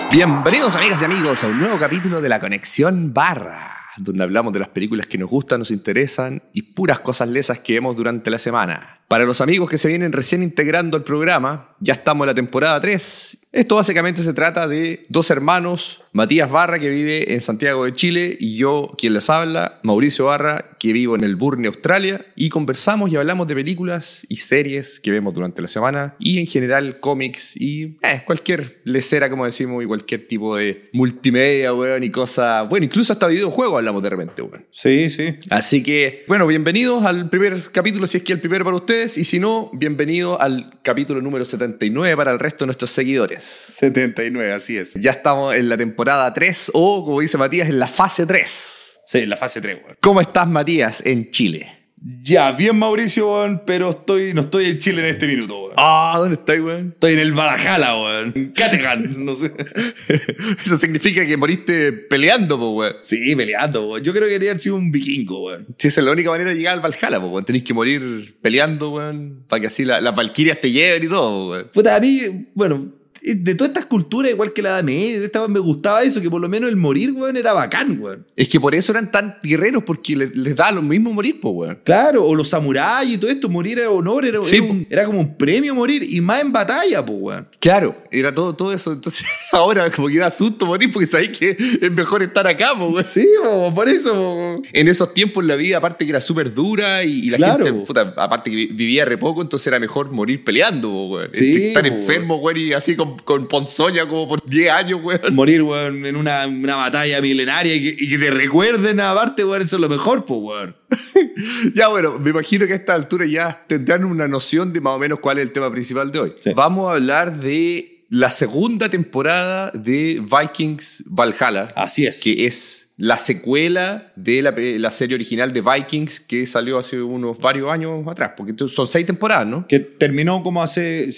Bienvenidos, amigas y amigos, a un nuevo capítulo de La Conexión Barra, donde hablamos de las películas que nos gustan, nos interesan y puras cosas lesas que vemos durante la semana. Para los amigos que se vienen recién integrando al programa, ya estamos en la temporada 3. Esto básicamente se trata de dos hermanos, Matías Barra, que vive en Santiago de Chile, y yo, quien les habla, Mauricio Barra, que vivo en Melbourne, Australia, y conversamos y hablamos de películas y series que vemos durante la semana, y en general cómics y cualquier lesera, como decimos, y cualquier tipo de multimedia, weón, y cosas, bueno, incluso hasta videojuegos hablamos de repente, weón. Sí, sí. Así que, bueno, bienvenidos al primer capítulo, si es que el primero para ustedes, y si no, bienvenido al capítulo número 79 para el resto de nuestros seguidores. 79, así es. Ya estamos en la temporada 3, o como dice Matías, en la fase 3. Sí, en la fase 3, weón. ¿Cómo estás, Matías, en Chile? Ya, bien Mauricio, weón, pero no estoy en Chile en este minuto, weón. ¿Dónde estás, weón? Estoy en el Valhalla, weón. En Kattegat, no sé. Eso significa que moriste peleando, po, weón. Sí, peleando, weón. Yo creo que quería haber sido un vikingo, weón. Si esa es la única manera de llegar al Valhalla, po, weón. Tenés que morir peleando, weón, para que así las valquirias te lleven y todo, weón. Puta, a mí, bueno, de todas estas culturas, igual que la Edad Media, me gustaba eso, que por lo menos el morir, weón, era bacán, weón. Es que por eso eran tan guerreros, porque les da lo mismo morir, po, weón. Claro, o los samuráis y todo esto, morir era honor, Sí, era como un premio morir, y más en batalla, pues, weón. Claro, era todo eso. Entonces, ahora como que da susto morir porque sabéis que es mejor estar acá, po, weón. Sí, po, por eso, po. En esos tiempos la vida, aparte que era súper dura y la Claro, gente, puta, aparte que vivía re poco, entonces era mejor morir peleando, po, weón. Sí, Estar po, enfermo, weón, y así con ponzoña como por 10 años, weón. Morir, weón, en una batalla milenaria y que te recuerden aparte, weón, eso es lo mejor, pues, weón. Ya, bueno, me imagino que a esta altura ya tendrán una noción de más o menos cuál es el tema principal de hoy. Sí. Vamos a hablar de la segunda temporada de Vikings Valhalla. Así es. Que es la secuela de la serie original de Vikings que salió hace varios años atrás, porque son 6 temporadas, ¿no? Que terminó como hace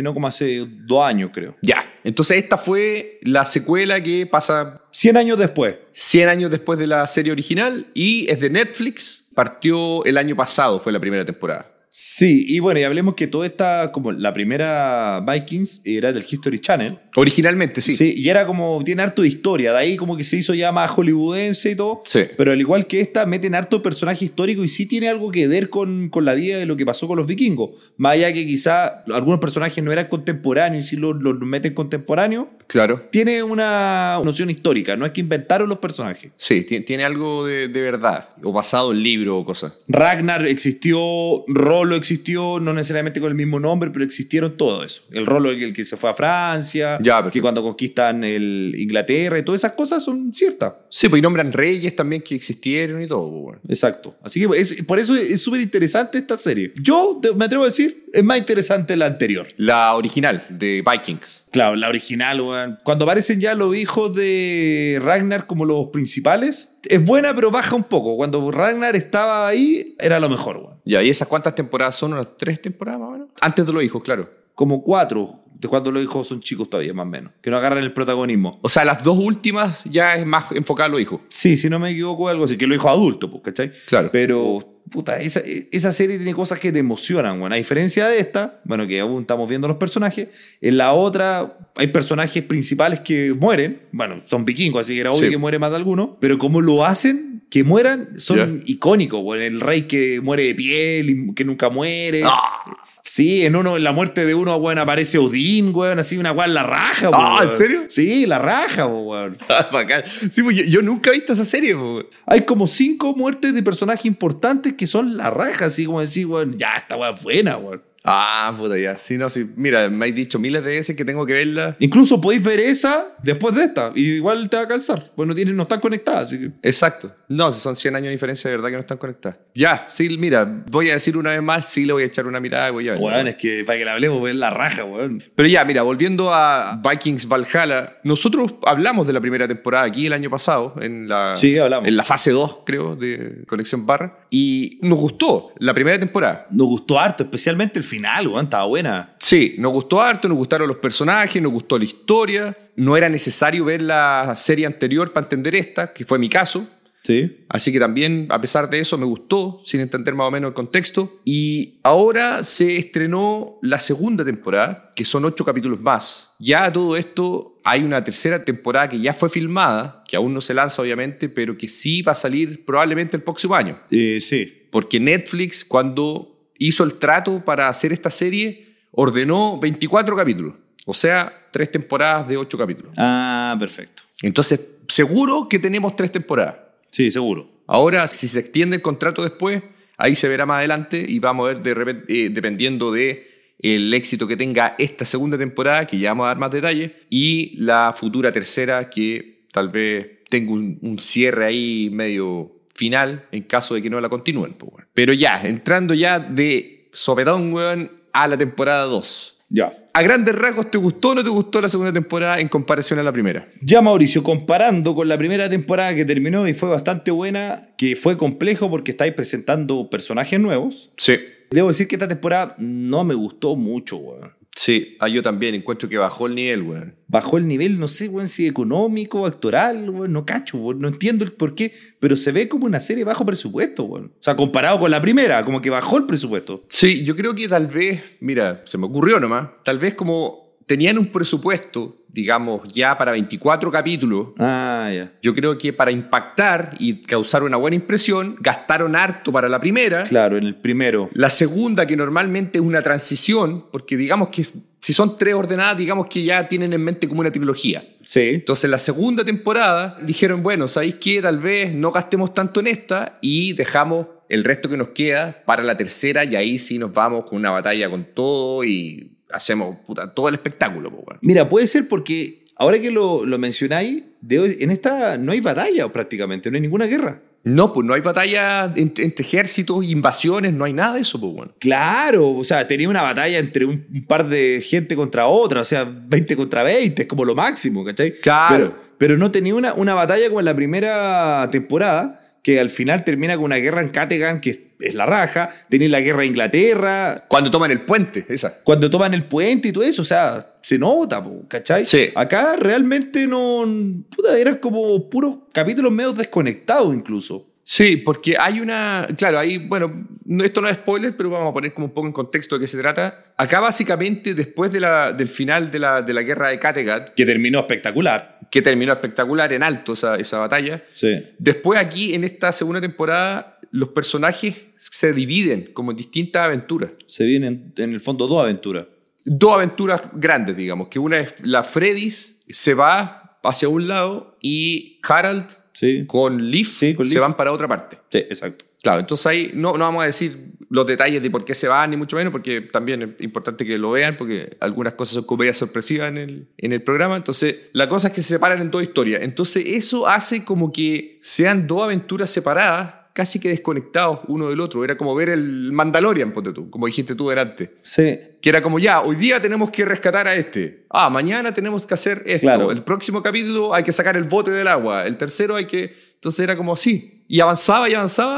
2 años, creo. Ya, entonces esta fue la secuela que pasa 100 años después. 100 años después de la serie original y es de Netflix, partió el año pasado, fue la primera temporada. Sí, y bueno, y hablemos que toda esta, como la primera Vikings era del History Channel. Originalmente, sí. Sí, y era como, tiene harto de historia, de ahí como que se hizo ya más hollywoodense y todo. Sí. Pero al igual que esta, meten harto personaje histórico y sí tiene algo que ver con la vida de lo que pasó con los vikingos. Más allá que quizá algunos personajes no eran contemporáneos y sí los meten contemporáneos. Claro. Tiene una noción histórica, no es que inventaron los personajes. Sí, tiene algo de verdad, o basado en libro o cosas. Ragnar existió, Rolo existió, no necesariamente con el mismo nombre, pero existieron todo eso. El Rolo, el que se fue a Francia, Ya, que cuando conquistan Inglaterra y todas esas cosas son ciertas. Sí, pues y nombran reyes también que existieron y todo. Bueno. Exacto. Así que por eso es súper interesante esta serie. Yo me atrevo a decir, es más interesante la anterior. La original, de Vikings. Claro, la original, weón. Cuando aparecen ya los hijos de Ragnar como los principales, es buena, pero baja un poco. Cuando Ragnar estaba ahí, era lo mejor, weón. Ya, ¿y esas cuántas temporadas son? ¿Unas 3 temporadas más o menos? Antes de los hijos, claro. Como 4, de cuando los hijos son chicos todavía, más o menos. Que no agarran el protagonismo. O sea, las 2 últimas ya es más enfocada a los hijos. Sí, si no me equivoco, algo así. Que los hijos adultos, pues, ¿cachai? Claro. Pero, puta, esa serie tiene cosas que te emocionan, weón. A diferencia de esta, bueno, que aún estamos viendo los personajes, en la otra hay personajes principales que mueren. Bueno, son vikingos, así que era obvio que muere más de alguno. Pero como lo hacen, que mueran, son icónicos, weón. El rey que muere de piel y que nunca muere. Sí, en la muerte de uno, weón, aparece Odín, weón, así una weón, la raja, weón. ¿En serio? Sí, la raja, weón. Bacán. Sí, pues yo nunca he visto esa serie, weón. Hay como 5 muertes de personajes importantes que son la raja, así como decir, weón, ya, esta weón es buena, weón. Puta, ya. Sí, no, sí. Mira, me has dicho miles de veces que tengo que verla. Incluso podéis ver esa después de esta, y igual te va a calzar. Bueno, no están conectadas, así que... Exacto. No, si son 100 años de diferencia, de verdad que no están conectadas. Ya, sí, mira, voy a decir una vez más, sí le voy a echar una mirada, voy a ver. Weón, es que para que la hablemos, weón, la raja, weón. Pero ya, mira, volviendo a Vikings Valhalla, nosotros hablamos de la primera temporada aquí el año pasado, Sí, hablamos. en la fase 2, creo, de Conexión Barra, y nos gustó la primera temporada. Nos gustó harto, especialmente el final, weón, estaba buena. Sí, nos gustó harto, nos gustaron los personajes, nos gustó la historia. No era necesario ver la serie anterior para entender esta, que fue mi caso. Sí. Así que también, a pesar de eso, me gustó, sin entender más o menos el contexto. Y ahora se estrenó la segunda temporada, que son 8 capítulos más. Ya a todo esto hay una tercera temporada que ya fue filmada, que aún no se lanza obviamente, pero que sí va a salir probablemente el próximo año. Sí. Porque Netflix, cuando hizo el trato para hacer esta serie, ordenó 24 capítulos. O sea, 3 temporadas de 8 capítulos. Ah, perfecto. Entonces, seguro que tenemos 3 temporadas. Sí, seguro. Ahora, si se extiende el contrato después, ahí se verá más adelante y vamos a ver dependiendo de el éxito que tenga esta segunda temporada, que ya vamos a dar más detalles, y la futura tercera, que tal vez tenga un cierre ahí medio final en caso de que no la continúen. Pues, bueno. Pero ya, entrando ya de sopetón, weón, a la temporada 2. Ya. A grandes rasgos, ¿te gustó o no te gustó la segunda temporada en comparación a la primera? Ya, Mauricio, comparando con la primera temporada que terminó y fue bastante buena, que fue complejo porque estáis presentando personajes nuevos, Sí. debo decir que esta temporada no me gustó mucho, weón. Sí, yo también encuentro que bajó el nivel, weón. Bajó el nivel, no sé, weón, si económico, actoral, weón, no cacho, weón, no entiendo el por qué, pero se ve como una serie bajo presupuesto, weón. O sea, comparado con la primera, como que bajó el presupuesto. Sí, yo creo que tal vez, mira, se me ocurrió nomás, tal vez como tenían un presupuesto, digamos, ya para 24 capítulos, Ah, ya. yo creo que para impactar y causar una buena impresión, gastaron harto para la primera. Claro, en el primero. La segunda, que normalmente es una transición, porque digamos que si son 3 ordenadas, digamos que ya tienen en mente como una trilogía. Sí. Entonces, la segunda temporada dijeron, bueno, ¿sabéis qué? Tal vez no gastemos tanto en esta y dejamos el resto que nos queda para la tercera, y ahí sí nos vamos con una batalla con todo y hacemos todo el espectáculo. Pues, bueno. Mira, puede ser porque ahora que lo mencionáis, en esta no hay batalla prácticamente, no hay ninguna guerra. No, pues no hay batalla entre ejércitos, invasiones, no hay nada de eso, pues bueno. Claro, o sea, tenía una batalla entre un par de gente contra otra, o sea, 20 contra 20, es como lo máximo, ¿cachai? Claro. Pero no tenía una batalla como en la primera temporada, que al final termina con una guerra en Kattegat, que es la raja, tenés la guerra de Inglaterra. Cuando toman el puente, esa. Cuando toman el puente y todo eso, o sea, se nota, ¿cachai? Sí. Acá realmente no... Puta, eran como puros capítulos medio desconectados incluso. Sí, porque hay una... Claro, ahí, bueno, esto no es spoiler, pero vamos a poner como un poco en contexto de qué se trata. Acá básicamente, después del final de la guerra de Kattegat, Que terminó espectacular. que terminó espectacular en alto esa batalla, Sí. después aquí en esta segunda temporada los personajes se dividen como en distintas aventuras. Se vienen en el fondo dos aventuras. 2 aventuras grandes, digamos, que una es la Freddys se va hacia un lado y Harold Sí. con Liv Sí, con se Liv. van para otra parte. Sí, exacto. Claro, entonces ahí no vamos a decir los detalles de por qué se van, ni mucho menos, porque también es importante que lo vean, porque algunas cosas son comedias sorpresivas en el programa. Entonces, la cosa es que se separan en 2 historias. Entonces, eso hace como que sean 2 aventuras separadas, casi que desconectados uno del otro. Era como ver el Mandalorian, ponte tú, como dijiste tú delante. Sí. Que era como, ya, hoy día tenemos que rescatar a este. Mañana tenemos que hacer esto. Claro. El próximo capítulo hay que sacar el bote del agua. El tercero hay que... Entonces era como así. Y avanzaba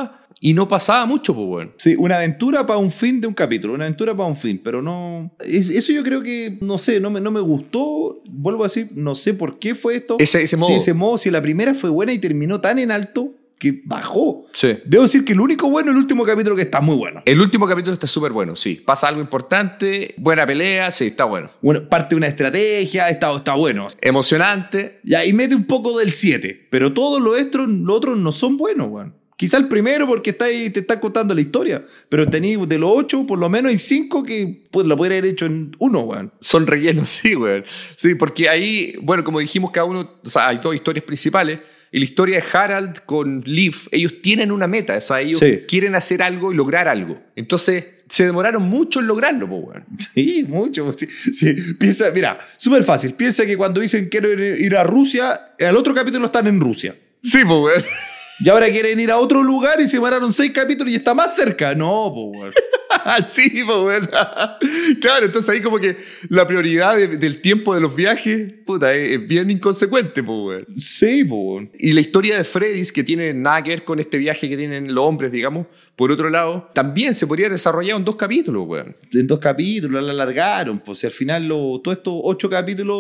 y no pasaba mucho, pues, bueno. Sí, una aventura para un fin de un capítulo, una aventura para un fin, pero no... Eso yo creo que, no sé, no me gustó, vuelvo a decir, no sé por qué fue esto. Ese modo. Sí, ese modo, si la primera fue buena y terminó tan en alto que bajó. Sí. Debo decir que el único bueno es el último capítulo, que está muy bueno. El último capítulo está súper bueno, sí. Pasa algo importante, buena pelea, sí, está bueno. Bueno, parte de una estrategia, está bueno. Emocionante. Ya, y mete un poco del 7, pero todos los otros no son buenos, weón. Quizá el primero porque te está contando la historia, pero tenéis de los 8, por lo menos hay 5 que pues, lo podría haber hecho en uno, weón. Son rellenos, sí, güey. Sí, porque ahí, bueno, como dijimos, cada uno, o sea, hay 2 historias principales. Y la historia de Harold con Liv, ellos tienen una meta, o sea, ellos Sí. quieren hacer algo y lograr algo. Entonces, se demoraron mucho en lograrlo, pues, güey. Sí, mucho. Sí. Piensa, mira, súper fácil. Piensa que cuando dicen quiero ir a Rusia, al otro capítulo están en Rusia. Sí, pues, güey. Y ahora quieren ir a otro lugar y se pararon 6 capítulos y está más cerca. No, pues, weón. Sí, pues, güey. Claro, entonces ahí como que la prioridad del tiempo de los viajes, puta, es bien inconsecuente, pues, güey. Sí, pues, weón. Y la historia de Freddys, que tiene nada que ver con este viaje que tienen los hombres, digamos, por otro lado, también se podría desarrollar en 2 capítulos, weón. En 2 capítulos la alargaron. Pues, y al final, todos estos 8 capítulos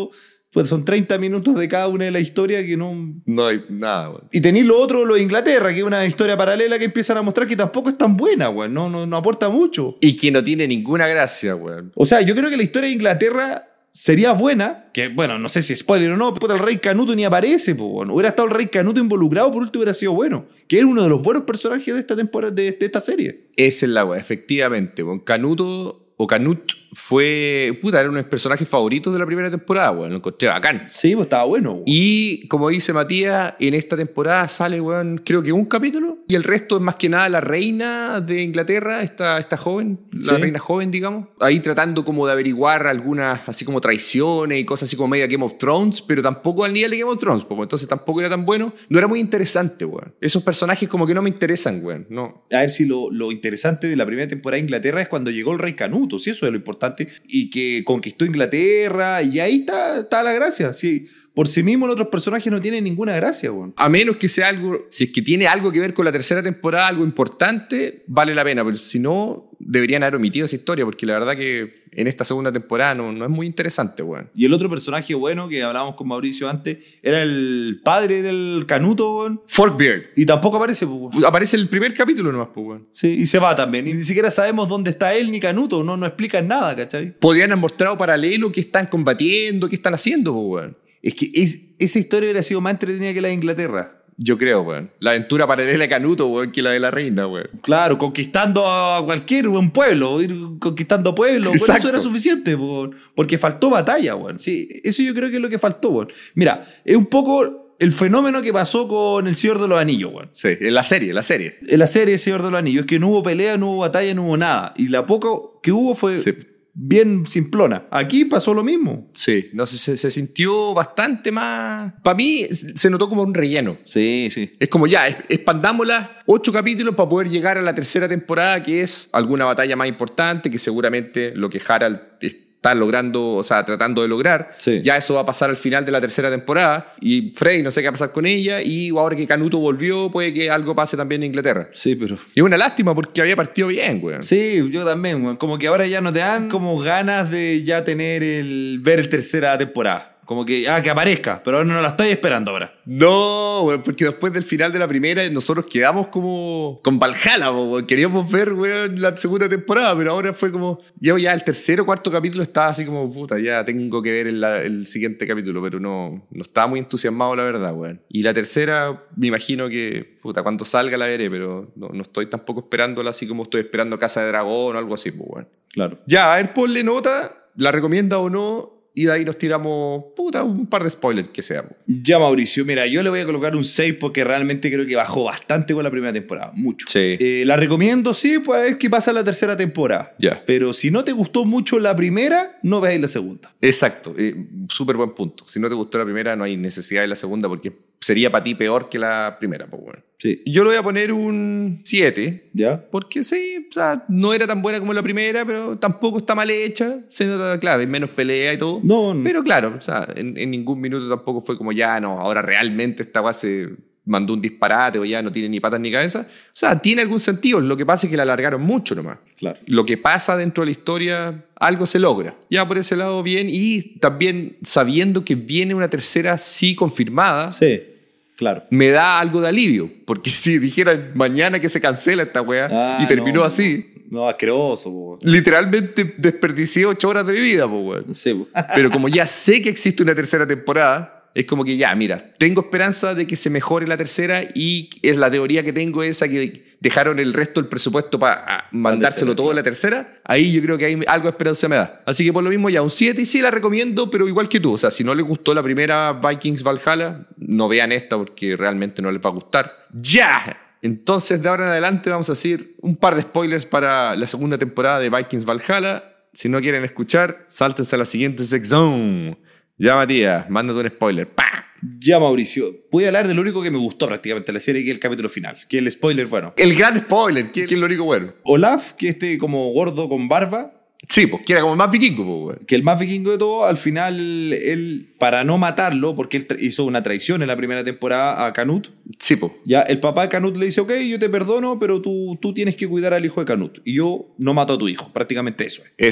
Pues son 30 minutos de cada una de las historias que no... No hay nada, weón. Y tenéis lo otro, lo de Inglaterra, que es una historia paralela que empiezan a mostrar que tampoco es tan buena, weón. No aporta mucho. Y que no tiene ninguna gracia, weón. O sea, yo creo que la historia de Inglaterra sería buena, que bueno, no sé si es spoiler o no, pero el rey Canuto ni aparece, pues bueno. Hubiera estado el rey Canuto involucrado, por último hubiera sido bueno. Que era uno de los buenos personajes de esta temporada, de esta serie. Esa es la weá, efectivamente, weón. Canuto o Canut fue, puta, era uno de mis personajes favoritos de la primera temporada, weón. Lo encontré bacán. Sí, pues estaba bueno, weón. Y como dice Matías, en esta temporada sale, weón, creo que un capítulo. Y el resto es más que nada la reina de Inglaterra, esta joven, la Sí. reina joven, digamos. Ahí tratando como de averiguar algunas, así como traiciones y cosas así como media Game of Thrones, pero tampoco al nivel de Game of Thrones, pues, entonces tampoco era tan bueno. No era muy interesante, weón. Esos personajes como que no me interesan, weón. No. A ver si lo interesante de la primera temporada de Inglaterra es cuando llegó el rey Canuto, sí, eso es lo importante, y que conquistó Inglaterra, y ahí está la gracia. Sí, por sí mismo los otros personajes no tienen ninguna gracia, weón. A menos que sea algo, si es que tiene algo que ver con la tercera temporada, algo importante, vale la pena, pero si no, deberían haber omitido esa historia, porque la verdad que en esta segunda temporada no es muy interesante, weón. Y el otro personaje bueno que hablábamos con Mauricio antes era el padre del Canuto, weón. Forkbeard. Y tampoco aparece, pues, weón. Aparece el primer capítulo nomás, pues, weón. Sí, y se va también. Y ni siquiera sabemos dónde está él ni Canuto. No explican nada, ¿cachai? Podrían haber mostrado paralelo qué están combatiendo, qué están haciendo, pues, weón. Es que esa historia hubiera sido más entretenida que la de Inglaterra. Yo creo, weón. La aventura paralela de Canuto, weón, que la de la reina, weón. Claro, conquistando a cualquier un pueblo, ir conquistando pueblos. Bueno, Exacto. eso era suficiente, weón, porque faltó batalla, weón. Sí, eso yo creo que es lo que faltó, weón. Mira, es un poco el fenómeno que pasó con El Señor de los Anillos, weón. Sí, en la serie. En la serie El Señor de los Anillos, es que no hubo pelea, no hubo batalla, no hubo nada. Y la poco que hubo fue Sí. bien simplona. Aquí pasó lo mismo. Sí, no sé, se sintió bastante más... Para mí se notó como un relleno. Sí. Es como ya, expandámosla 8 capítulos para poder llegar a la tercera temporada, que es alguna batalla más importante, que seguramente lo que Harald está logrando, o sea, tratando de lograr. Sí. Ya eso va a pasar al final de la tercera temporada. Y Frey, no sé qué va a pasar con ella. Y ahora que Canuto volvió, puede que algo pase también en Inglaterra. Sí, pero... Y es una lástima porque había partido bien, güey. Sí, yo también, weón. Como que ahora ya no te dan como ganas de ya tener ver el tercera temporada. Como que, que aparezca, pero ahora no la estoy esperando ahora. No, güey, porque después del final de la primera nosotros quedamos como con Valhalla, güey. Queríamos ver, güey, la segunda temporada, pero ahora fue como... Yo ya el tercer o cuarto capítulo estaba así como, puta, ya tengo que ver el siguiente capítulo, pero no estaba muy entusiasmado, la verdad, güey. Y la tercera, me imagino que, puta, cuando salga la veré, pero no estoy tampoco esperándola así como estoy esperando Casa de Dragón o algo así, güey. Claro. Ya, a ver, ponle nota, la recomienda o no... Y de ahí nos tiramos, puta, un par de spoilers que seamos. Ya, Mauricio, mira, yo le voy a colocar un 6 porque realmente creo que bajó bastante con la primera temporada. Mucho. Sí. La recomiendo, sí, pues a ver qué pasa en la tercera temporada. Ya. Pero si no te gustó mucho la primera, no veáis la segunda. Exacto, súper buen punto. Si no te gustó la primera, no hay necesidad de la segunda porque sería para ti peor que la primera, pues bueno. Sí. Yo le voy a poner un 7, ¿Ya? porque sí, o sea, no era tan buena como la primera, pero tampoco está mal hecha. Se nota, claro, hay menos pelea y todo. No. Pero claro, o sea, en ningún minuto tampoco fue como ya, no, ahora realmente esta weá se mandó un disparate o ya no tiene ni patas ni cabeza. O sea, tiene algún sentido. Lo que pasa es que la alargaron mucho nomás. Claro. Lo que pasa dentro de la historia, algo se logra. Ya por ese lado bien. Y también sabiendo que viene una tercera sí confirmada, Sí, claro. me da algo de alivio. Porque si dijeran mañana que se cancela esta weá y terminó así, No, asqueroso, po. literalmente desperdicié 8 horas de mi vida, pues weón. Sí, po. Pero como ya sé que existe una tercera temporada, es como que ya, mira, tengo esperanza de que se mejore la tercera y es la teoría que tengo esa que dejaron el resto del presupuesto para mandárselo todo a la tercera. Ahí yo creo que hay algo de esperanza me da. Así que por lo mismo ya, un 7 y sí la recomiendo, pero igual que tú. O sea, si no les gustó la primera Vikings Valhalla, no vean esta porque realmente no les va a gustar. ¡Ya! Entonces, de ahora en adelante vamos a hacer un par de spoilers para la segunda temporada de Vikings Valhalla. Si no quieren escuchar, sáltense a la siguiente sección. Ya, Matías, mándate un spoiler. ¡Pah! Ya, Mauricio, voy a hablar de lo único que me gustó prácticamente de la serie, que es el capítulo final, que es el spoiler, bueno. El gran spoiler, ¿quién es lo único bueno? Olaf, que como gordo con barba, Sí, pues, que era como el más vikingo, pues, güey. que el más vikingo de todo, al final, él, para no matarlo, porque él hizo una traición en la primera temporada a Canut, Sí, pues. ya el papá de Canut le dice, ok, yo te perdono, pero tú tienes que cuidar al hijo de Canut, y yo no mato a tu hijo, prácticamente eso es. Eso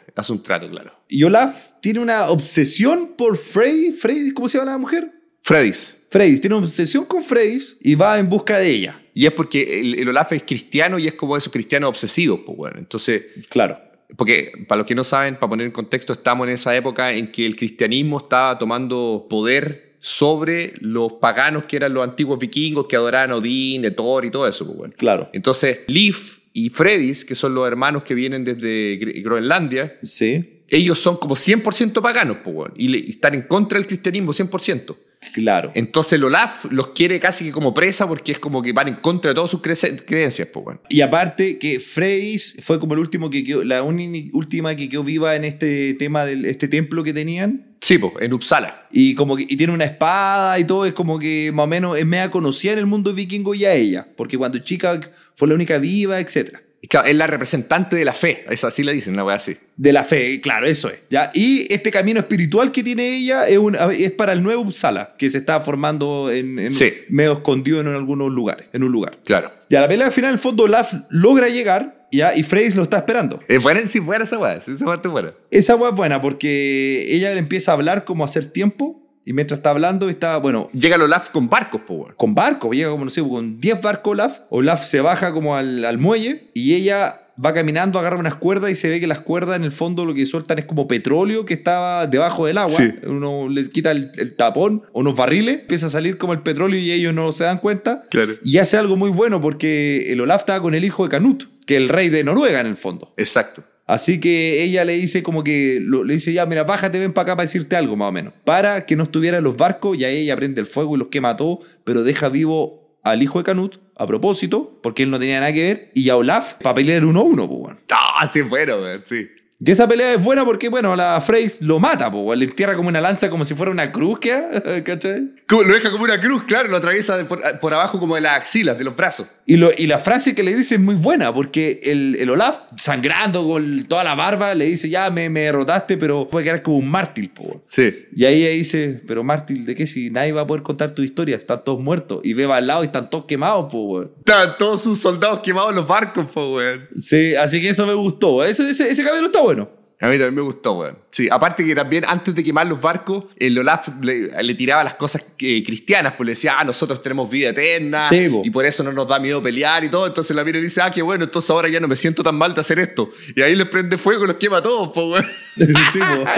hace un trato, claro. Y Olaf tiene una obsesión por Freydis, ¿cómo se llama la mujer? Freydis tiene una obsesión con Freydis y va en busca de ella. Y es porque el Olaf es cristiano y es como esos cristianos obsesivos, pues bueno. Entonces, claro. Porque para los que no saben, para poner en contexto, estamos en esa época en que el cristianismo estaba tomando poder sobre los paganos que eran los antiguos vikingos que adoraban a Odín, a Thor y todo eso, pues bueno. Claro. Entonces, Leif y Freydis, que son los hermanos que vienen desde Groenlandia, sí, ellos son como 100% paganos, pues bueno, y están en contra del cristianismo 100%. Claro. Entonces el Olaf los quiere casi que como presa porque es como que van en contra de todas sus creencias, pues bueno. Y aparte que Freydis fue como el último que quedó, la última que quedó viva en este tema de este templo que tenían. Sí, pues, en Uppsala. Y como que y tiene una espada y todo, es como que más o menos es media conocida en el mundo vikingo ya ella, porque cuando chica fue la única viva, etcétera. Claro, es la representante de la fe, es así le dicen, una wea así. De la fe, claro, eso es. ¿Ya? Y este camino espiritual que tiene ella es para el nuevo Uppsala, que se está formando sí, medio escondido en algunos lugares, en un lugar. Claro. Ya la pelea al final, en el fondo, Olaf logra llegar, ¿ya? Y Freydis lo está esperando. Es buena, sí, buena esa wea, esa parte es buena. Esa wea es buena porque ella le empieza a hablar como a hacer tiempo. Y mientras está hablando, está, bueno... Llega el Olaf con barcos, po, bueno. Con barcos, llega como, no sé, con 10 barcos Olaf. Olaf se baja como al muelle y ella va caminando, agarra unas cuerdas y se ve que las cuerdas en el fondo lo que sueltan es como petróleo que estaba debajo del agua. Sí. Uno les quita el tapón, unos barriles, empieza a salir como el petróleo y ellos no se dan cuenta. Claro. Y hace algo muy bueno porque el Olaf estaba con el hijo de Canut, que es el rey de Noruega en el fondo. Exacto. Así que ella le dice como que, le dice ya, mira, bájate, ven para acá para decirte algo más o menos. Para que no estuviera en los barcos y ahí ella prende el fuego y los quema a todos, pero deja vivo al hijo de Canut a propósito, porque él no tenía nada que ver, y a Olaf para pelear 1-1, pues bueno. Ah, sí, bueno, man, sí. Y esa pelea es buena porque, bueno, la Freys lo mata, pues, le entierra como una lanza como si fuera una cruz, ¿cachai? Lo deja como una cruz, claro, lo atraviesa por abajo como de las axilas, de los brazos. Y la frase que le dice es muy buena, porque el Olaf, sangrando con toda la barba, le dice, ya me derrotaste, pero puede quedar como un mártir, pues. Sí. Y ahí ella dice, pero mártir, ¿de qué? Si nadie va a poder contar tu historia, están todos muertos. Y ve para al lado y están todos quemados, pues, Estaban todos sus soldados quemados en los barcos, pues, weón. Sí, así que eso me gustó. Ese capítulo está bueno. A mí también me gustó, weón. Sí, aparte que también antes de quemar los barcos, el Olaf le tiraba las cosas cristianas, pues le decía, nosotros tenemos vida eterna, sí, y por eso no nos da miedo pelear y todo. Entonces la mira y dice, qué bueno, entonces ahora ya no me siento tan mal de hacer esto. Y ahí les prende fuego y los quema a todos, pues, weón. Sí,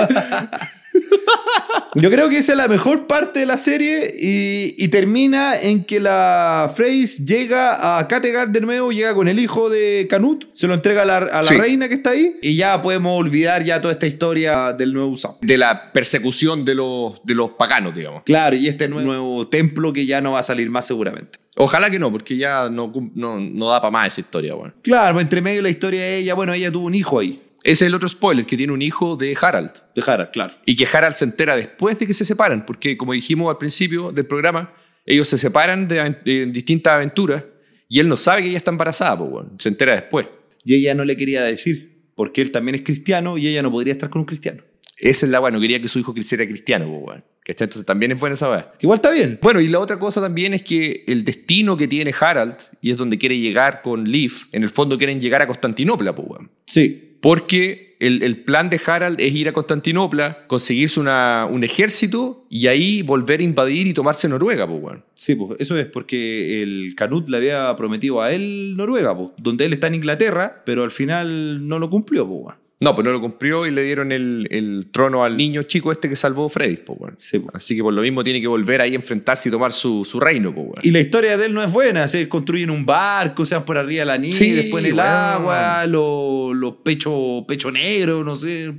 yo creo que esa es la mejor parte de la serie y termina en que la Freys llega a Kattegat de nuevo, llega con el hijo de Canut, se lo entrega a la sí, reina que está ahí y ya podemos olvidar ya toda esta historia del nuevo Usam. De la persecución de los paganos, digamos. Claro, y este nuevo templo que ya no va a salir más seguramente. Ojalá que no, porque ya no da para más esa historia, weón. Claro, entre medio de la historia de ella, bueno, ella tuvo un hijo ahí. Ese es el otro spoiler, que tiene un hijo de Harald. De Harald, claro. Y que Harald se entera después de que se separan, porque como dijimos al principio del programa, ellos se separan de distintas aventuras y él no sabe que ella está embarazada, pues, bueno, se entera después. Y ella no le quería decir, porque él también es cristiano y ella no podría estar con un cristiano. Esa es la weá, no quería que su hijo creciera cristiano, pues, bueno. ¿Cachai? Entonces también es buena esa weá. Igual está bien. Bueno, y la otra cosa también es que el destino que tiene Harald, y es donde quiere llegar con Leif, en el fondo quieren llegar a Constantinopla, pues, bueno. Sí. Porque el plan de Harald es ir a Constantinopla, conseguirse un ejército y ahí volver a invadir y tomarse Noruega, pues, bueno. Sí, pues eso es porque el Canut le había prometido a él Noruega, pues, donde él está en Inglaterra, pero al final no lo cumplió, pues, bueno. No, pues no lo cumplió y le dieron el trono al niño chico este que salvó Freydis, pues, bueno. Sí, pues. Así que por lo mismo tiene que volver ahí a enfrentarse y tomar su reino, pues, bueno. Y la historia de él no es buena, se construyen un barco, se van por arriba de la nieve, Sí, después en el bueno. agua, los pechos negros, no sé.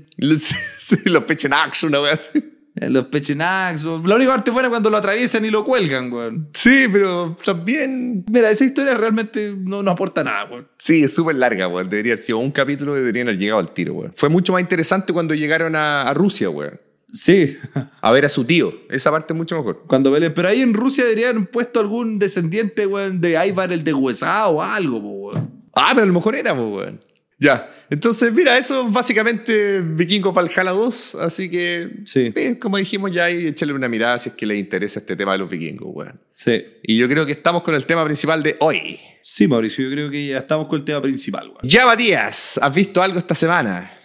Los Pechenax, una vez así. Los pechenax. La única parte buena es cuando lo atraviesan y lo cuelgan, weón. Sí, pero también... Mira, esa historia realmente no aporta nada, weón. Sí, es súper larga, weón. Debería haber sido un capítulo, deberían haber llegado al tiro, weón. Fue mucho más interesante cuando llegaron a Rusia, weón. Sí. A ver a su tío. Esa parte es mucho mejor. Cuando Belén. Pero ahí en Rusia deberían puesto algún descendiente, weón, de Ivar el deshuesado o algo, weón. Pero a lo mejor era, weón. Ya. Entonces, mira, eso es básicamente Vikingo Valhalla 2. Así que, Sí. Como dijimos ya, ahí échale una mirada si es que les interesa este tema de los vikingos, weón. Sí. Y yo creo que estamos con el tema principal de hoy. Sí, Mauricio, yo creo que ya estamos con el tema principal, weón. Ya, Matías, ¿has visto algo esta semana?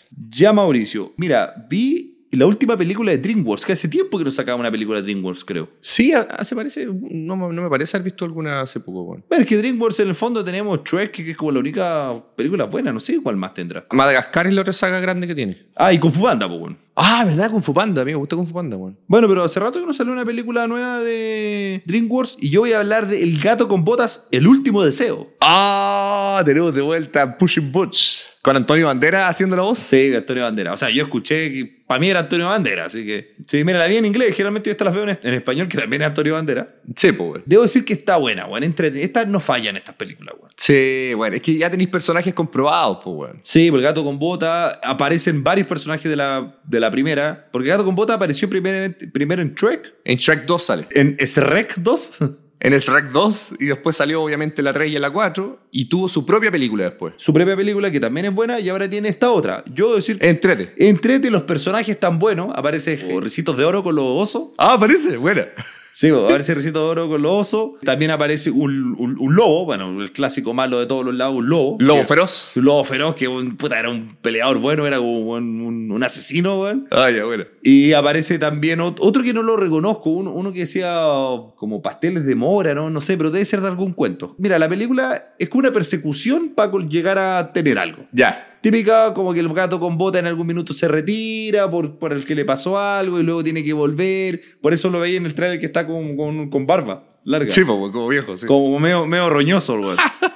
Ya, Mauricio, mira, vi la última película de DreamWorks, que hace tiempo que no sacaba una película de DreamWorks, creo. Sí, se parece, no me parece haber visto alguna hace poco, weón. Bueno, es que DreamWorks en el fondo tenemos Shrek, que es como la única película buena, no sé cuál más tendrá. Madagascar es la otra saga grande que tiene. Ah, y Kung Fu Panda, pues, bueno. Ah, ¿verdad? Kung Fu Panda, a mí me gusta Kung Fu Panda, weón. Bueno, pero hace rato que no salió una película nueva de DreamWorks y yo voy a hablar de El gato con botas, el último deseo. Ah, tenemos de vuelta Pushing Butch. Con Antonio Banderas haciendo la voz. Sí, Antonio Banderas. O sea, yo escuché que para mí era Antonio Banderas, así que... Sí, mira, la vi en inglés, generalmente yo esta las veo en español, que también es Antonio Banderas. Sí, pues, weón. Debo decir que está buena, weón. Estas no fallan, estas películas, weón. Sí, bueno, es que ya tenéis personajes comprobados, pues, weón. Sí, porque el gato con bota aparecen varios personajes de la primera. Porque el gato con bota apareció primero en Shrek. En Shrek 2 sale. En Shrek 2. En Shrek 2 y después salió obviamente la 3 y la 4 y tuvo su propia película después. Su propia película que también es buena y ahora tiene esta otra. Yo debo decir... Entrete. Los personajes tan buenos. Aparece Ricitos de Oro con los osos. Ah, aparece, buena. Sí, aparece Ricitos de Oro con los osos. También aparece un lobo. Bueno, el clásico malo de todos los lados, un lobo. Lobo feroz. Un lobo feroz que era un peleador bueno, era como un asesino, weón. Ah, ya, bueno. Y aparece también otro que no lo reconozco, uno que decía como pasteles de mora, no sé, pero debe ser de algún cuento. Mira, la película es como una persecución para llegar a tener algo. Ya. Típica, como que el gato con bota en algún minuto se retira por el que le pasó algo y luego tiene que volver. Por eso lo veía en el trailer que está con barba larga. Sí, como viejo, sí. Como medio roñoso, güey.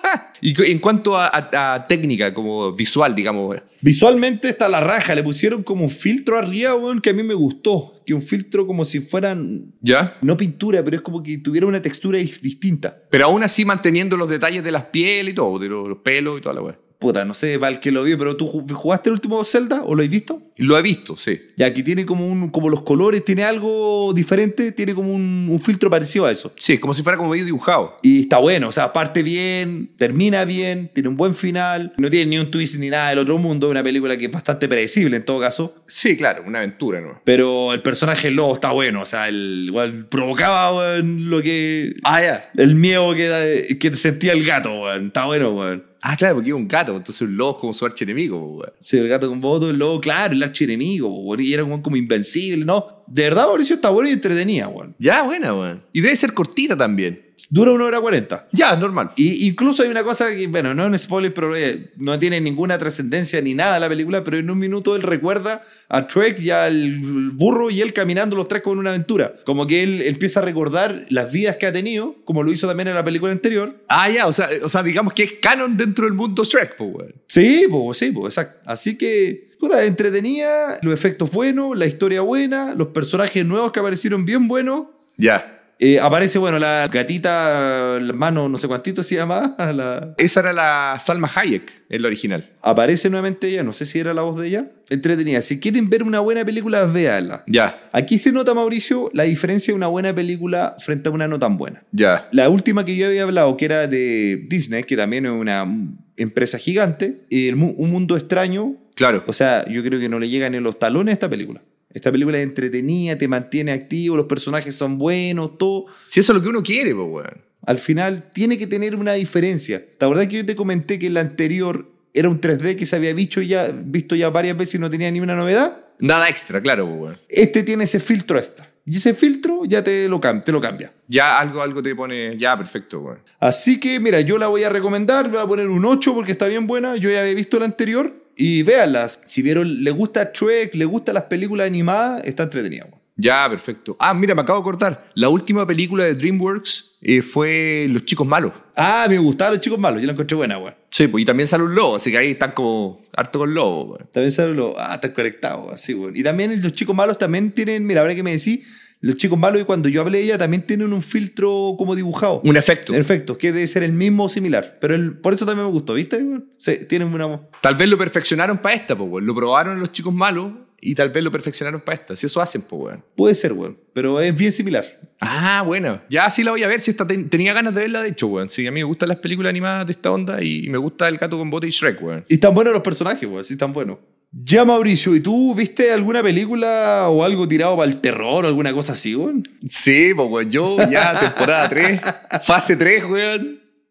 Y en cuanto a técnica, como visual, digamos. Visualmente está la raja. Le pusieron como un filtro arriba, güey, que a mí me gustó. Que un filtro como si fueran... ¿Ya? No pintura, pero es como que tuviera una textura distinta. Pero aún así manteniendo los detalles de las pieles y todo, de los pelos y toda la weá. Puta, no sé para el que lo vio, pero ¿tú jugaste el último Zelda o lo has visto? Lo he visto, sí. Ya, aquí tiene como los colores, tiene algo diferente, tiene como un filtro parecido a eso. Sí, es como si fuera como medio dibujado. Y está bueno, o sea, parte bien, termina bien, tiene un buen final, no tiene ni un twist ni nada del otro mundo, es una película que es bastante predecible en todo caso. Sí, claro, una aventura, ¿no? Pero el personaje del lobo está bueno, o sea, igual provocaba, weón, lo que... Ah, ya. El miedo que sentía el gato, weón, está bueno, weón. Ah, claro, porque es un gato, entonces un lobo es como su archienemigo, weón. Sí, el gato con voto, el lobo, claro, el archienemigo, weón, y era como invencible, ¿no? De verdad, Mauricio, está bueno y entretenida, weón. Ya, buena, weón. Y debe ser cortita también. Dura 1 hora 40. Ya, normal. Y incluso hay una cosa que, bueno, no es un spoiler, pero no tiene ninguna trascendencia ni nada la película, pero en un minuto él recuerda a Shrek y al burro y él caminando los tres como en una aventura. Como que él empieza a recordar las vidas que ha tenido, como lo hizo también en la película anterior. Ah, ya, o sea, digamos que es canon dentro del mundo Shrek, pues, weón. Sí, exacto. Así que, puta, entretenida, los efectos buenos, la historia buena, los personajes nuevos que aparecieron bien buenos. Ya. Aparece, bueno, la gatita, la mano, no sé cuántito se llama. Esa era la Salma Hayek, en la original. Aparece nuevamente ella, no sé si era la voz de ella. Entretenida. Si quieren ver una buena película, véanla. Ya. Aquí se nota, Mauricio, la diferencia de una buena película frente a una no tan buena. Ya. La última que yo había hablado, que era de Disney, que también es una empresa gigante, Un Mundo Extraño. Claro. O sea, yo creo que no le llegan en los talones a esta película. Esta película es entretenida, te mantiene activo, los personajes son buenos, todo. Si eso es lo que uno quiere, pues, weón. Al final tiene que tener una diferencia. ¿Te acuerdas que yo te comenté que la anterior era un 3D que se había visto ya varias veces y no tenía ni una novedad? Nada extra, claro, pues, weón. Este tiene ese filtro extra. Y ese filtro ya te lo cambia. Ya algo te pone... Ya, perfecto, weón. Así que, mira, yo la voy a recomendar. Le voy a poner un 8 porque está bien buena. Yo ya había visto la anterior. Y véanlas. Si vieron, les gusta Shrek, les gustan las películas animadas, está entretenida. Ya, perfecto. Ah, mira, me acabo de cortar. La última película de DreamWorks fue Los Chicos Malos. Ah, me gustaban Los Chicos Malos. Yo la encontré buena, weón. Sí, pues, y también sale un lobo, así que ahí están como harto con lobo, weón. También sale están conectados, así, weón. Y también Los Chicos Malos también tienen, mira, ahora que me decís, Los Chicos Malos, y cuando yo hablé de ella, también tienen un filtro como dibujado. Un efecto. Efecto, que debe ser el mismo o similar. Pero por eso también me gustó, ¿viste? Sí, tienen una... Tal vez lo perfeccionaron para esta, pues, weón. Lo probaron Los Chicos Malos y tal vez lo perfeccionaron para esta. Si eso hacen, pues, weón. Puede ser, weón. Pero es bien similar. Ah, bueno. Ya sí la voy a ver. Si esta tenía ganas de verla, de hecho, weón. Sí, a mí me gustan las películas animadas de esta onda y me gusta El Gato con Botas y Shrek, weón. Y están buenos los personajes, weón. Sí, están buenos. Ya, Mauricio, ¿y tú viste alguna película o algo tirado para el terror o alguna cosa así, weón? Sí, pues, weón. Yo ya, temporada 3, fase 3, weón.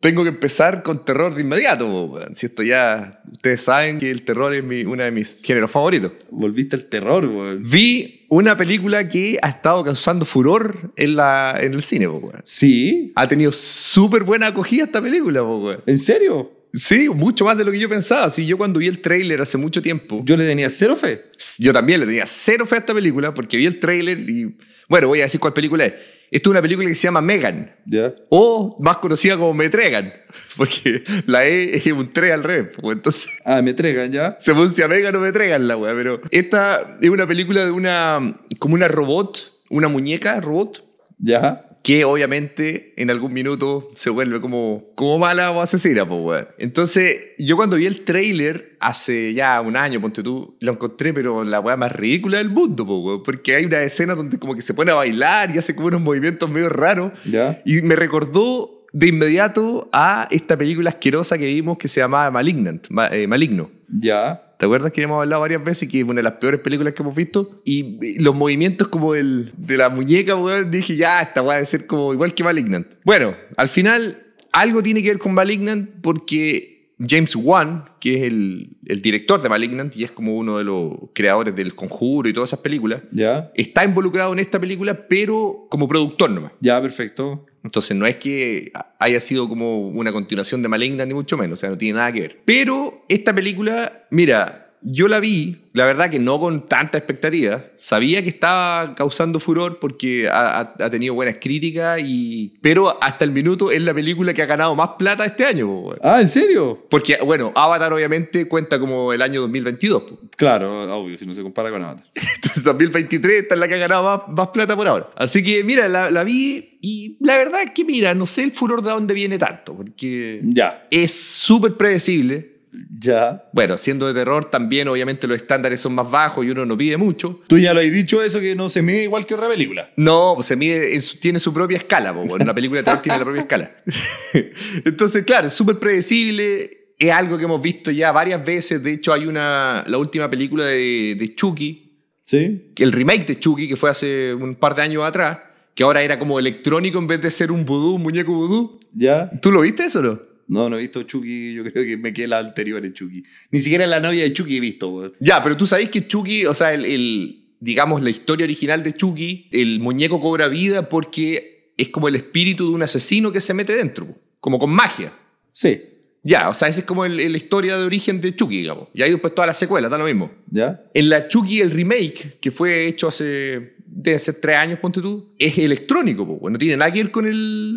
tengo que empezar con terror de inmediato, po, weón. Si esto ya... Ustedes saben que el terror es uno de mis géneros favoritos. Volviste al terror, weón. Vi una película que ha estado causando furor en el cine, po, weón. Sí. Ha tenido súper buena acogida esta película, po, weón. ¿En serio? Sí, mucho más de lo que yo pensaba. Sí, yo cuando vi el tráiler hace mucho tiempo... Yo le tenía cero fe. Yo también le tenía cero fe a esta película porque vi el tráiler y... Bueno, voy a decir cuál película es. Esto es una película que se llama Megan. Ya. O más conocida como Metregan. Porque la E es un 3 al revés. Pues entonces Ah, me entregan ya. se pronuncia Megan o Metregan la wea. Pero esta es una película de como una robot, una muñeca robot, Ya. que obviamente en algún minuto se vuelve como mala o asesina, pues, weón. Entonces, yo cuando vi el tráiler hace ya un año, ponte tú, lo encontré, pero la weá más ridícula del mundo, pues, weón. Porque hay una escena donde como que se pone a bailar y hace como unos movimientos medio raros. Ya. Y me recordó de inmediato a esta película asquerosa que vimos que se llamaba Maligno. Ya. ¿Te acuerdas que hemos hablado varias veces que es una de las peores películas que hemos visto? Y los movimientos como de la muñeca, weón, dije, ya, esta weá debe ser como igual que Malignant. Bueno, al final, algo tiene que ver con Malignant porque James Wan, que es el director de Malignant y es como uno de los creadores del Conjuro y todas esas películas, Ya. está involucrado en esta película, pero como productor nomás. Ya, perfecto. Entonces no es que haya sido como una continuación de Malignant ni mucho menos, o sea, no tiene nada que ver. Pero esta película, mira, yo la vi, la verdad que no con tanta expectativa. Sabía que estaba causando furor porque ha tenido buenas críticas, pero hasta el minuto es la película que ha ganado más plata este año. Po, Ah, ¿en serio? porque, bueno, Avatar obviamente cuenta como el año 2022. Po. Claro, obvio, si no se compara con Avatar. Entonces 2023 esta es la que ha ganado más plata por ahora. Así que, mira, la vi y la verdad es que, mira, no sé el furor de dónde viene tanto, porque Ya. es súper predecible. Ya. Bueno, siendo de terror también obviamente los estándares son más bajos y uno no pide mucho. Tú ya lo has dicho eso, que no se mide igual que otra película. No, pues se mide, tiene su propia escala, po, bueno, una película de terror tiene la propia escala. Entonces, claro, es súper predecible, es algo que hemos visto ya varias veces. De hecho, hay la última película de Chucky, ¿Sí? el remake de Chucky, que fue hace un par de años atrás, que ahora era como electrónico en vez de ser un muñeco vudú. Ya. ¿Tú lo viste eso o no? No he visto Chucky, yo creo que me quedé la anterior en Chucky. Ni siquiera la novia de Chucky he visto, weón. Ya, pero tú sabes que Chucky, o sea, digamos, la historia original de Chucky, el muñeco cobra vida porque es como el espíritu de un asesino que se mete dentro, como con magia. Sí. Ya, o sea, esa es como la historia de origen de Chucky, digamos. Y ahí después todas las secuelas, da lo mismo. ¿Ya? En la Chucky, el remake, que fue hecho debe ser 3 años, ponte tú, es electrónico, no tiene nada que ver con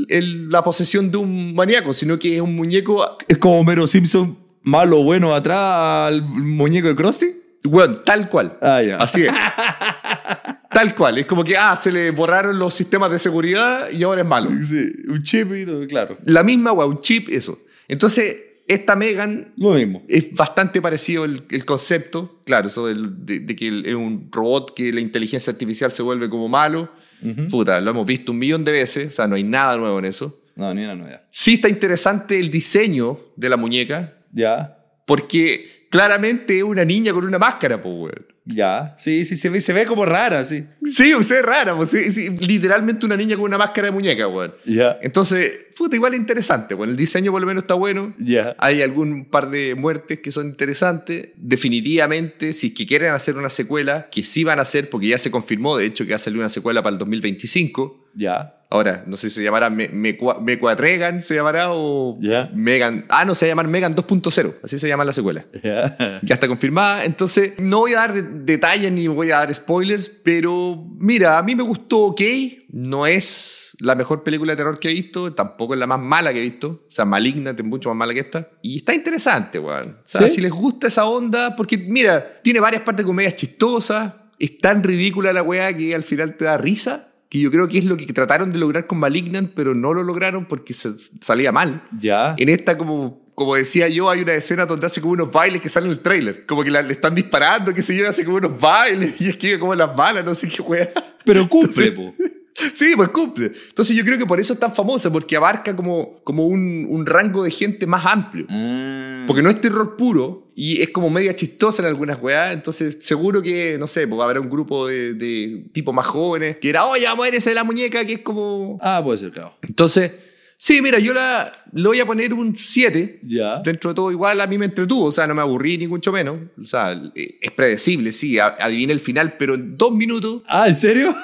la posesión de un maníaco, sino que es un muñeco... Es como Homero Simpson, malo o bueno atrás al muñeco de Krusty. Bueno, tal cual. Ah, ya. Así es. Tal cual. Es como que, se le borraron los sistemas de seguridad y ahora es malo. Sí, un chip y todo, claro. La misma, un chip, eso. Entonces, esta Megan Lo mismo. es bastante parecido el concepto. Claro, eso de que es un robot que la inteligencia artificial se vuelve como malo. Uh-huh. Puta, lo hemos visto 1.000.000 de veces. O sea, no hay nada nuevo en eso. No, ni una novedad. Sí está interesante el diseño de la muñeca, Ya. porque claramente es una niña con una máscara, pues, weón. Ya. Sí, se ve como rara, sí. Sí, o sea, es rara, pues, sí, literalmente una niña con una máscara de muñeca, weón. Ya. Entonces, puta, igual es interesante, weón. El diseño por lo menos está bueno. Ya. Hay algún par de muertes que son interesantes. Definitivamente, si es que quieren hacer una secuela, que sí van a hacer, porque ya se confirmó, de hecho, que va a salir una secuela para el 2025. Ya. Ahora, no sé si se llamará Mequatregan, se llamará, o Ya. Megan... no, se va a llamar Megan 2.0, así se llama la secuela. Ya. Ya está confirmada, entonces no voy a dar detalles ni voy a dar spoilers, pero mira, a mí me gustó ok, no es la mejor película de terror que he visto, tampoco es la más mala que he visto, o sea, Malignant es mucho más mala que esta, y está interesante, weón. O sea, ¿Sí? si les gusta esa onda, porque mira, tiene varias partes comedias chistosas, es tan ridícula la weá que al final te da risa, que yo creo que es lo que trataron de lograr con Malignant, pero no lo lograron porque salía mal. Ya. En esta, como decía yo, hay una escena donde hace como unos bailes que salen en el tráiler. Como que le están disparando, qué sé yo, hace como unos bailes y esquiva como las balas, no sé qué juega. Pero cumple, po. Sí, pues cumple. Entonces yo creo que por eso es tan famosa, porque abarca como un rango de gente más amplio. Porque no es terror puro y es como media chistosa en algunas weas. Entonces seguro que, no sé, pues habrá un grupo de tipos más jóvenes que era, oye, vamos a ver esa de la muñeca, que es como... Puede ser, claro. Entonces, Sí, mira, le voy a poner un 7. Ya. Dentro de todo, igual a mí me entretuvo, o sea, no me aburrí ni mucho menos. O sea, es predecible, sí, adiviné el final, pero en 2 minutos. Ah, ¿en serio?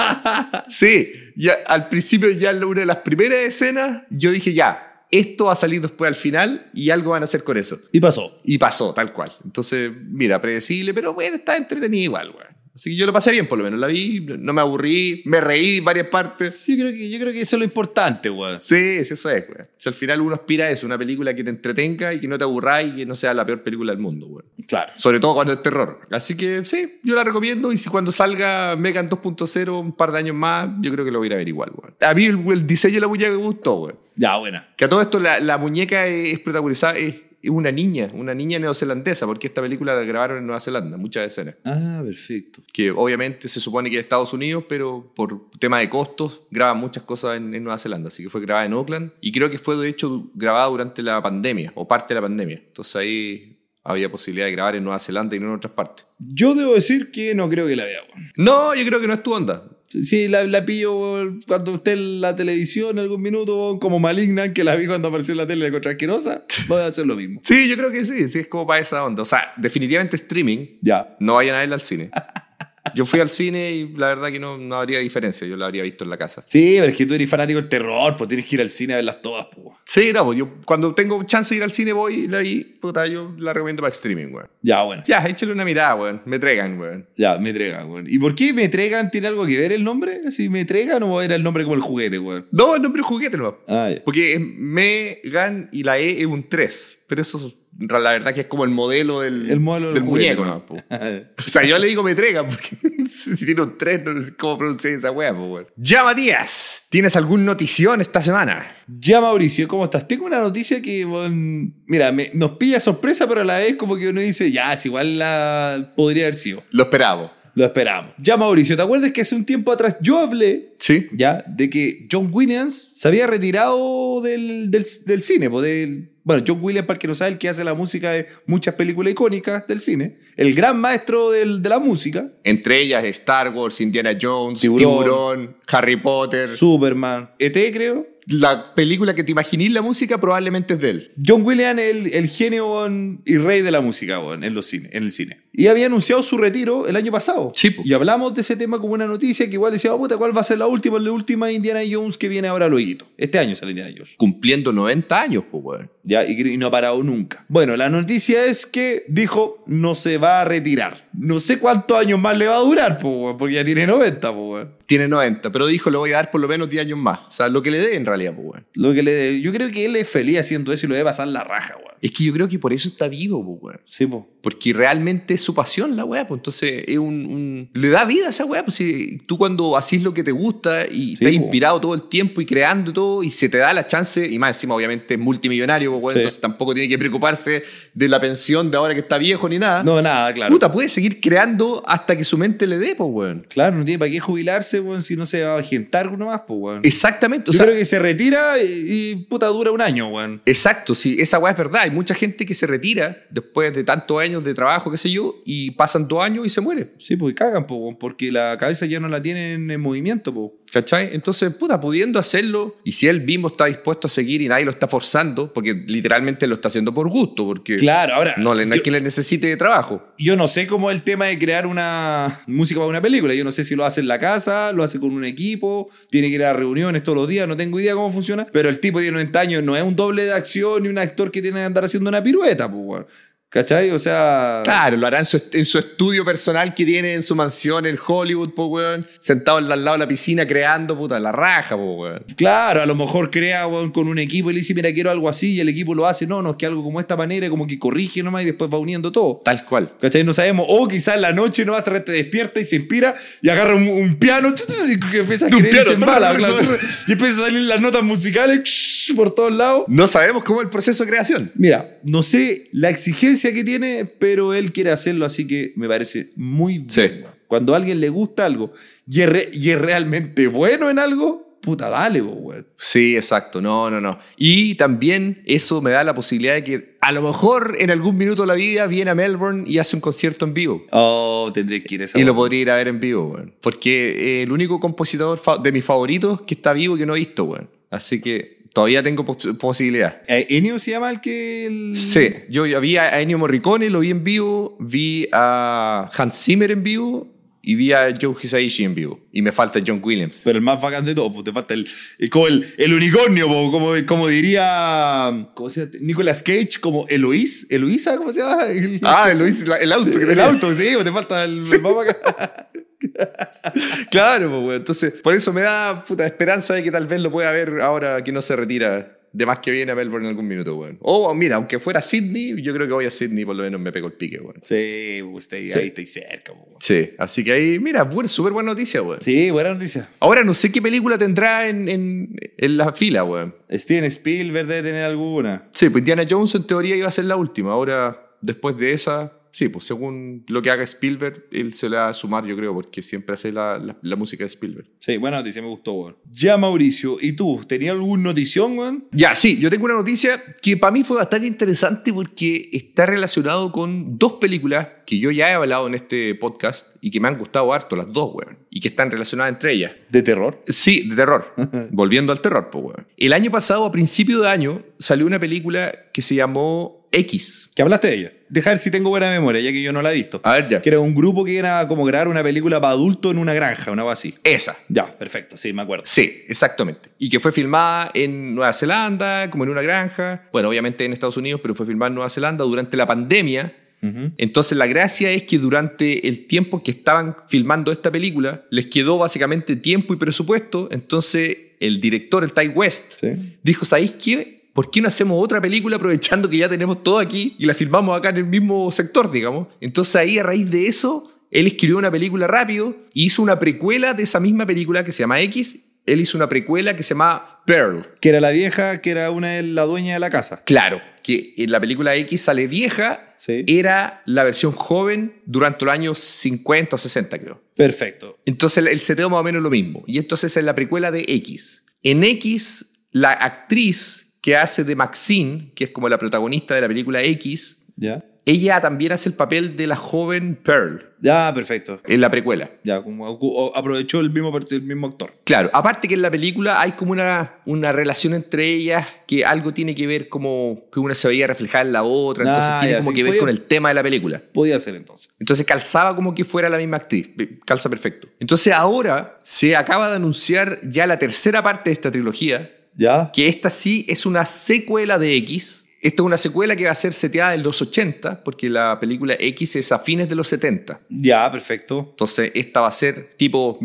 Sí, ya, al principio, ya en una de las primeras escenas, yo dije, ya, esto va a salir después al final y algo van a hacer con eso. Y pasó. Y pasó, tal cual. Entonces, mira, predecible, pero bueno, está entretenido igual, güey. Así que yo lo pasé bien, por lo menos. La vi, no me aburrí, me reí en varias partes. Sí, yo creo que eso es lo importante, weón. Sí, eso es, güey. Si al final uno aspira a eso, una película que te entretenga y que no te aburra y que no sea la peor película del mundo, güey. Claro. Sobre todo cuando es terror. Así que sí, yo la recomiendo y si cuando salga Megan 2.0 un par de años más, yo creo que lo voy a ir a ver igual, güey. A mí el diseño de la muñeca me gustó, güey. Ya, buena. Que a todo esto la muñeca es protagonizada, es una niña neozelandesa, porque esta película la grabaron en Nueva Zelanda, muchas escenas. Ah, perfecto. Que obviamente se supone que es Estados Unidos, pero por tema de costos graban muchas cosas en Nueva Zelanda. Así que fue grabada en Auckland y creo que fue de hecho grabada durante la pandemia o parte de la pandemia. Entonces ahí había posibilidad de grabar en Nueva Zelanda y no en otras partes. Yo debo decir que no creo que la vea, weón. No, yo creo que no es tu onda. Sí, la pillo cuando esté en la televisión en algún minuto, como Maligna, que la vi cuando apareció en la tele de Contra Asquerosa, voy a hacer lo mismo. Sí, yo creo que sí es como para esa onda. O sea, definitivamente streaming, Ya. no vayan a verla al cine. Yo fui al cine y la verdad que no habría diferencia, yo la habría visto en la casa. Sí, pero es que tú eres fanático del terror, pues tienes que ir al cine a verlas todas, pues. Sí, no, pues yo cuando tengo chance de ir al cine voy, la vi, puta, yo la recomiendo para streaming, weón. Ya, bueno. Ya, échale una mirada, weón, me tregan, weón. Ya, me entregan, weón. ¿Y por qué me entregan? ¿Tiene algo que ver el nombre? Si me entregan o era el nombre como el juguete, weón. No, el nombre es juguete, no. Ah, ya. Porque es Megan y la E es un 3, pero eso la verdad que es como el modelo del juguete, muñeco, ¿no? O sea, yo le digo me tregan, porque si tiene un 3, no sé cómo pronunciar esa weá, pues, weón. Ya, Matías, ¿tienes algún notición esta semana? Ya, Mauricio, ¿cómo estás? Tengo una noticia que, bueno, mira, nos pilla sorpresa, pero a la vez como que uno dice, ya, es igual la podría haber sido. Lo esperamos. Lo esperamos. Ya, Mauricio, ¿te acuerdas que hace un tiempo atrás yo hablé, Sí. ya, de que John Williams se había retirado del cine? Bueno, John Williams, para el que no sabe, el que hace la música de muchas películas icónicas del cine, el gran maestro de la música. Entre ellas Star Wars, Indiana Jones, Tiburón. Tiburón, Harry Potter. Superman, E.T., creo. La película que te imaginís la música probablemente es de él. John Williams, el genio bon, y rey de la música bon, en el cine. Y había anunciado su retiro el año pasado. Sí, po. Y hablamos de ese tema como una noticia que igual decía, oh, puta, ¿cuál va a ser la última Indiana Jones que viene ahora luego? Este año sale Indiana Jones. Cumpliendo 90 años, pues, weón. Ya, y no ha parado nunca. Bueno, la noticia es que dijo no se va a retirar. No sé cuántos años más le va a durar, po, weón, porque ya tiene 90, po, weón. Tiene 90, pero dijo le voy a dar por lo menos 10 años más. O sea, lo que le dé en realidad, pues, weón. Lo que yo creo que él es feliz haciendo eso y lo debe pasar la raja, weón. Es que yo creo que por eso está vivo, pues, weón. Sí, po. Porque realmente es su pasión la weá, pues entonces es le da vida a esa weá, pues si tú cuando haces lo que te gusta y Sí, estás po. inspirado todo el tiempo y creando todo y se te da la chance, y más encima obviamente es multimillonario, pues, weón, Sí. entonces tampoco tiene que preocuparse de la pensión de ahora que está viejo ni nada. No, nada, claro. Puta, puede seguir creando hasta que su mente le dé, pues weón. Claro, no tiene para qué jubilarse, weón, si no se va a agentar uno más, pues, weón. Exactamente, o Yo sea, creo que se retira y puta dura un año, weón. exacto, sí, esa weá es verdad. Hay mucha gente que se retira después de tantos años de trabajo, qué sé yo, y pasan 2 años y se muere. Sí, pues cagan, pues, weón, porque la cabeza ya no la tienen en movimiento, pues. ¿Cachai? Entonces, puta, pudiendo hacerlo, y si él mismo está dispuesto a seguir y nadie lo está forzando, porque literalmente lo está haciendo por gusto, porque Claro, ahora. no es que le necesite de trabajo. Yo no sé cómo es el tema de crear una música para una película. Yo no sé si lo hace en la casa, lo hace con un equipo, tiene que ir a reuniones todos los días, no tengo idea cómo funciona. Pero el tipo tiene 90 años, no es un doble de acción ni un actor que tiene que andar haciendo una pirueta, pues, weón. ¿Cachai? O sea. Claro, lo hará en su estudio personal que tiene en su mansión en Hollywood, po, weón. Sentado al lado de la piscina creando, puta, la raja, po, weón. Claro, a lo mejor crea weón, con un equipo y le dice, mira, quiero algo así, y el equipo lo hace. No, es que algo como esta manera, como que corrige nomás y después va uniendo todo. Tal cual. ¿Cachai? No sabemos. O quizás en la noche no te despierta y se inspira y agarra un piano y que empieza a Un querer y piano, se embala, claro. y empiezan a salir las notas musicales por todos lados. No sabemos cómo es el proceso de creación. Mira, no sé la exigencia que tiene, pero él quiere hacerlo, así que me parece muy bien. Sí. Cuando a alguien le gusta algo y es realmente bueno en algo, puta, dale, weón. Sí, exacto. No. Y también eso me da la posibilidad de que a lo mejor en algún minuto de la vida viene a Melbourne y hace un concierto en vivo. Oh, tendré que ir a esa Y lo weón. podría ir a ver en vivo, weón. Porque el único compositor de mis favoritos que está vivo y que no he visto, weón. Así que Todavía tengo posibilidad. ¿Ennio se llama el que...? Sí, yo ya vi a Ennio Morricone, lo vi en vivo, vi a Hans Zimmer en vivo y vi a Joe Hisaishi en vivo. Y me falta John Williams. Pero el más bacán de todo, pues te falta como el unicornio, como diría... ¿Cómo se llama? Nicolas Cage, como Eloísa, ¿cómo se llama? Eloísa, el auto. El auto, sí, pues te falta el más bacán. Claro, pues, güey. Entonces, por eso me da esperanza de que tal vez lo pueda ver ahora que no se retira. De más que viene a Melbourne en algún minuto, güey. O mira, aunque fuera Sydney, yo creo que voy a Sydney, por lo menos me pego el pique, güey. Sí, usted ahí está cerca, güey. Sí, así que ahí, mira, súper buena noticia, güey. Sí, buena noticia. Ahora no sé qué película tendrá en la fila, güey. Steven Spielberg debe tener alguna. Sí, pues Indiana Jones en teoría iba a ser la última. Ahora, después de esa... Sí, pues según lo que haga Spielberg, él se le va a sumar, yo creo, porque siempre hace la música de Spielberg. Sí, buena noticia, me gustó, weón. Ya, Mauricio, ¿y tú? ¿Tenías alguna notición, weón? Ya, sí, yo tengo una noticia que para mí fue bastante interesante porque está relacionado con dos películas que yo ya he hablado en este podcast y que me han gustado harto, las dos, weón, y que están relacionadas entre ellas. ¿De terror? Sí, de terror. Volviendo al terror, pues, weón. El año pasado, a principio de año, salió una película que se llamó X. ¿Qué hablaste de ella? Deja ver si tengo buena memoria, ya que yo no la he visto. A ver, ya. Que era un grupo que era como grabar una película para adultos en una granja, una cosa así. Esa. Ya, perfecto, sí, me acuerdo. Sí, exactamente. Y que fue filmada en Nueva Zelanda, como en una granja. Bueno, obviamente en Estados Unidos, pero fue filmada en Nueva Zelanda durante la pandemia. Entonces la gracia es que durante el tiempo que estaban filmando esta película, les quedó básicamente tiempo y presupuesto. Entonces el director, el Ty West, dijo, ¿sabéis qué? ¿Por qué no hacemos otra película aprovechando que ya tenemos todo aquí y la filmamos acá en el mismo sector, digamos? Entonces ahí, a raíz de eso, él escribió una película rápido y hizo una precuela de esa misma película que se llama X. Él hizo una precuela que se llama Pearl. Que era la vieja, que era la dueña de la casa. Claro, que en la película X sale vieja, era la versión joven durante los años 50 o 60, creo. Perfecto. Entonces el seteo más o menos lo mismo. Y entonces es la precuela de X. En X, la actriz que hace de Maxine, que es como la protagonista de la película X, ella también hace el papel de la joven Pearl. Ya, perfecto. En la precuela. Ya, como aprovechó el mismo actor. Claro, aparte que en la película hay como una relación entre ellas que algo tiene que ver como que una se veía reflejada en la otra, entonces tiene como que ver con el tema de la película. Podía ser entonces. Entonces calzaba como que fuera la misma actriz, calza perfecto. Entonces ahora se acaba de anunciar ya la tercera parte de esta trilogía, que esta sí es una secuela de X. Esta es una secuela que va a ser seteada en los 80, porque la película X es a fines de los 70. Ya, perfecto. Entonces, esta va a ser tipo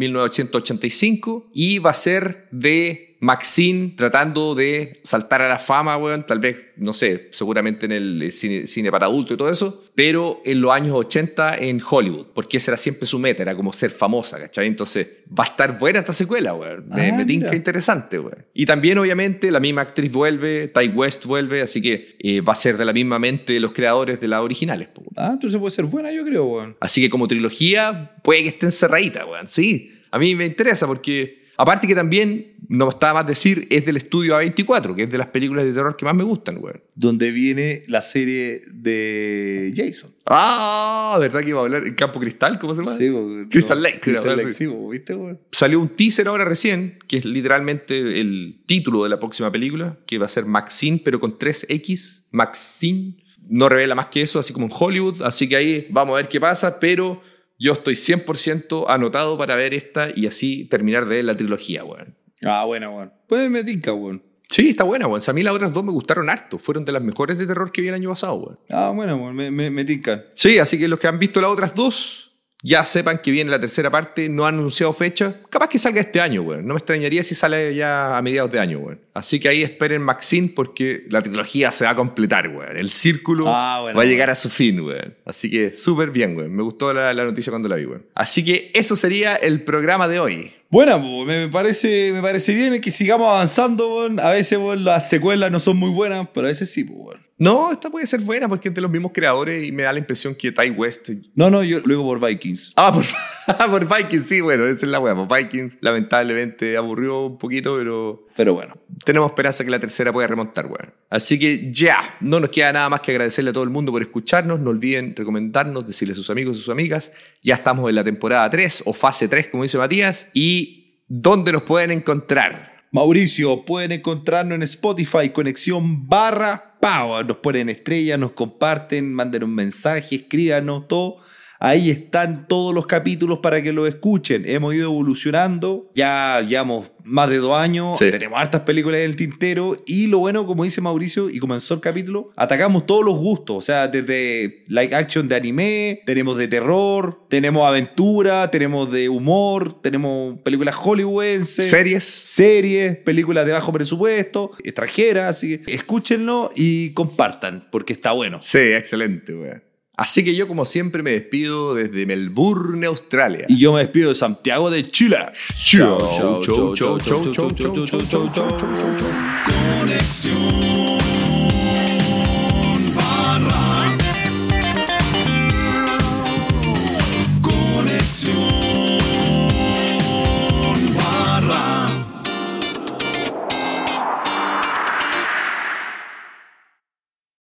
1985 y va a ser de Maxine tratando de saltar a la fama, weón, tal vez, no sé, seguramente en el cine para adultos y todo eso, pero en los años 80 en Hollywood, porque esa era siempre su meta, era como ser famosa, ¿cachai? Entonces, va a estar buena esta secuela, weón. Me tinca interesante, weón. Y también, obviamente, la misma actriz vuelve, Ty West vuelve, así que va a ser de la misma mente de los creadores de las originales, weón. Entonces puede ser buena, yo creo, weón. Así que como trilogía, puede que esté encerradita, weón. Sí, a mí me interesa porque... Aparte que también, no está más decir, es del estudio A24, que es de las películas de terror que más me gustan, güey. Donde viene la serie de Jason. Ah, ¿verdad que iba a hablar en Campo Cristal? ¿Cómo se llama? Sí, Crystal Lake. Crystal Lake, sí, ¿viste, güey? Salió un teaser ahora recién, que es literalmente el título de la próxima película, que va a ser Maxine, pero con 3X. Maxine. No revela más que eso, así como en Hollywood. Así que ahí vamos a ver qué pasa, pero... Yo estoy 100% anotado para ver esta y así terminar de ver la trilogía, weón. Buena, weón. Pues me tinca, weón. Sí, está buena, weón. A mí las otras dos me gustaron harto. Fueron de las mejores de terror que vi el año pasado, weón. Bueno, weón. Me tincan. Sí, así que los que han visto las otras dos ya sepan que viene la tercera parte. No han anunciado fecha. Capaz que salga este año, weón. No me extrañaría si sale ya a mediados de año, weón. Así que ahí esperen Maxine porque la trilogía se va a completar, weón. El círculo va a llegar a su fin, weón. Así que súper bien, weón. Me gustó la noticia cuando la vi, weón. Así que eso sería el programa de hoy. Bueno, me parece bien que sigamos avanzando, weón. A veces, weón, las secuelas no son muy buenas, pero a veces sí, weón. No, esta puede ser buena porque es de los mismos creadores y me da la impresión que Ty West... No, yo luego por Vikings. Por Vikings, sí, bueno, esa es la weá. Vikings lamentablemente aburrió un poquito, pero bueno. Tenemos esperanza que la tercera pueda remontar, weón. Así que ya, no nos queda nada más que agradecerle a todo el mundo por escucharnos. No olviden recomendarnos, decirle a sus amigos y sus amigas. Ya estamos en la temporada 3 o fase 3, como dice Matías. ¿Y dónde nos pueden encontrar? Mauricio, pueden encontrarnos en Spotify, Conexión/Pau. Nos ponen estrellas, nos comparten, manden un mensaje, escríbanos, todo. Ahí están todos los capítulos para que los escuchen. Hemos ido evolucionando. Ya llevamos más de 2 años. Sí. Tenemos hartas películas en el tintero. Y lo bueno, como dice Mauricio, y comenzó el capítulo, atacamos todos los gustos. O sea, desde live action de anime, tenemos de terror, tenemos aventura, tenemos de humor, tenemos películas hollywoodenses. Series, películas de bajo presupuesto, extranjeras. Así que escúchenlo y compartan, porque está bueno. Sí, excelente, weón. Así que yo, como siempre, me despido desde Melbourne, Australia. Y yo me despido de Santiago de Chile. Chau, chau, chau, chau, chau, chau, chau, chau, chau, chau, chau, chau. Conexión.